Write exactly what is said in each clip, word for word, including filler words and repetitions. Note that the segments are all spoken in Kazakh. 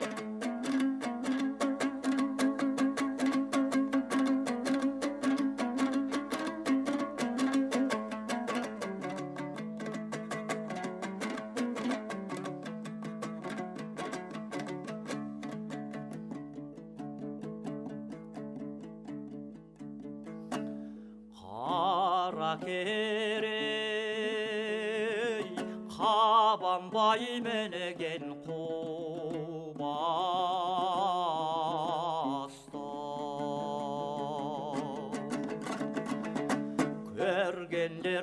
Керей қабанбай менеген қубаста көргендер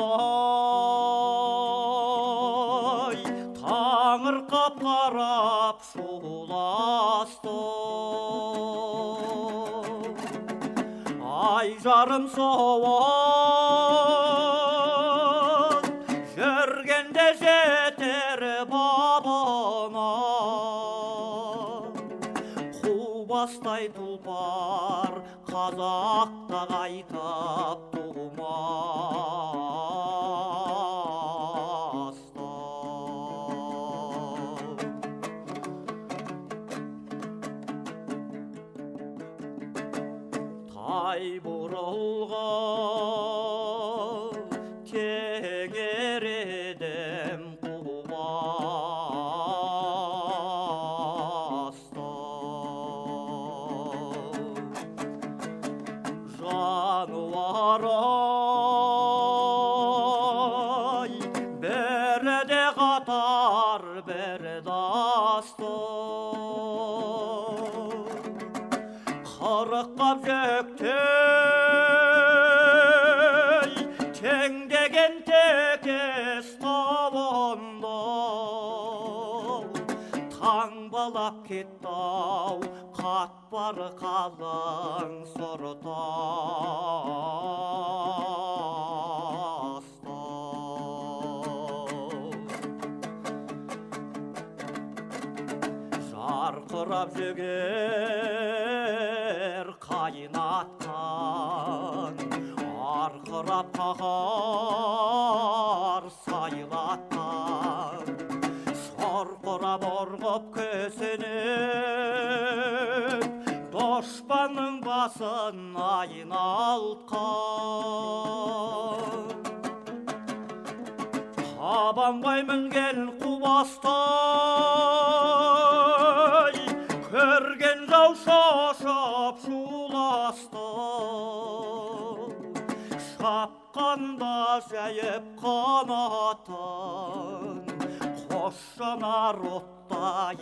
талай таңырқап қарап шуласты ай жарым соғып жүргенде жетер бабына қубастай тұлпар қазақта қайтып тумасты тай бұрылған тегер едім қубаста жануар-ай бәрі де қатар бір дасты қырыққап жүктей теңдеген текес табанда таңбалап кетті-ау қатпар қалың сұр таста жарқырап жүгер қайнатқан арқырап қағар сайлатқан сорқырап ұрғып көсініп дұшпанның басын айналтқан қабанбай мінген қубастай көрген жау шошып шуласты шапқанда жайып қанатын қос жанар оттай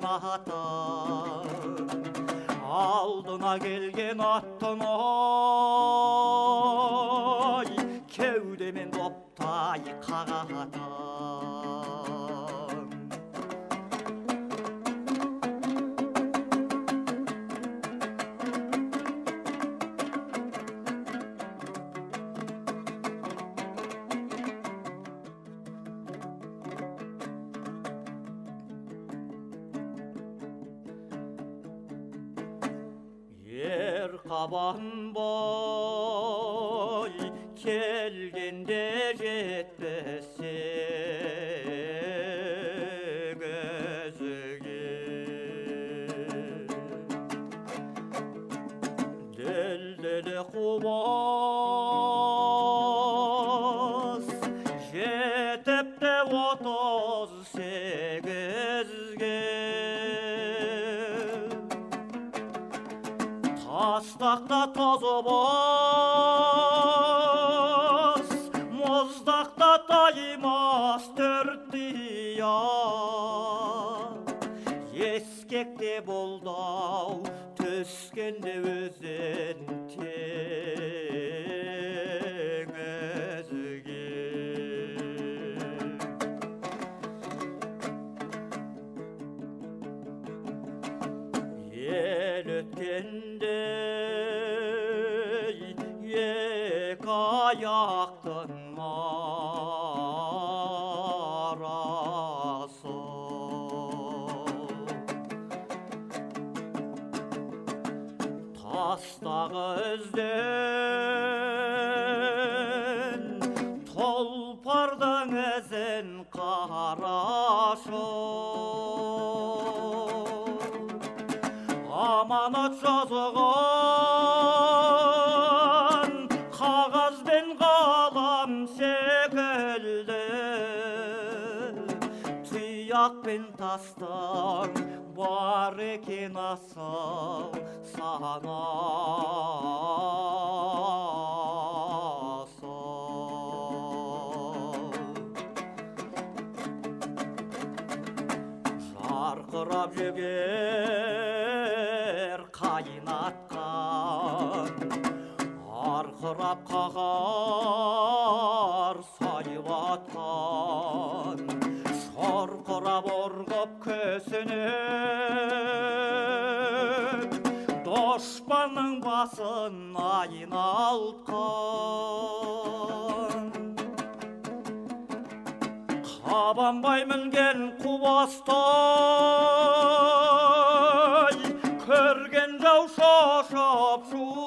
жанатын алдына келген аттың ой кеудемен доптай қағатын қабанбай келгенде жетпіс сегізге ділділі қубас жетіпті отыз сегізге тастақта тазы бас мұздақта таймас төрттия ескекте болды-ау түскенде өзен теңізге ел өткенде екі аяқтың арасы тастағы ізден тұлпардың ізін қарашы жазған қағаз бен қалам секілді тұяқ пен тастан бар екен асау санасау жарқырап жігер қайнатқан арқырап қағар сайватқан шорқырап ұрғып көсініп дұшпанның басын айналтқан қабанбай мінген құбастай көрген жау шошып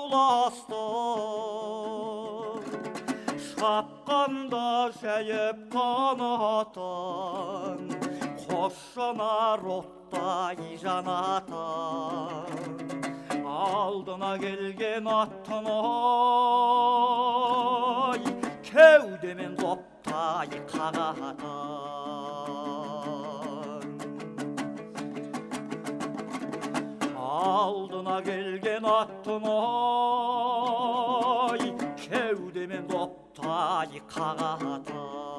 шуластай шапқанда жайып қанатын қос жанар оттай жанатын алдына келген аттың ой кеудемен доптай қағатын алдына келген аттың ой кеудемен доптай қағатын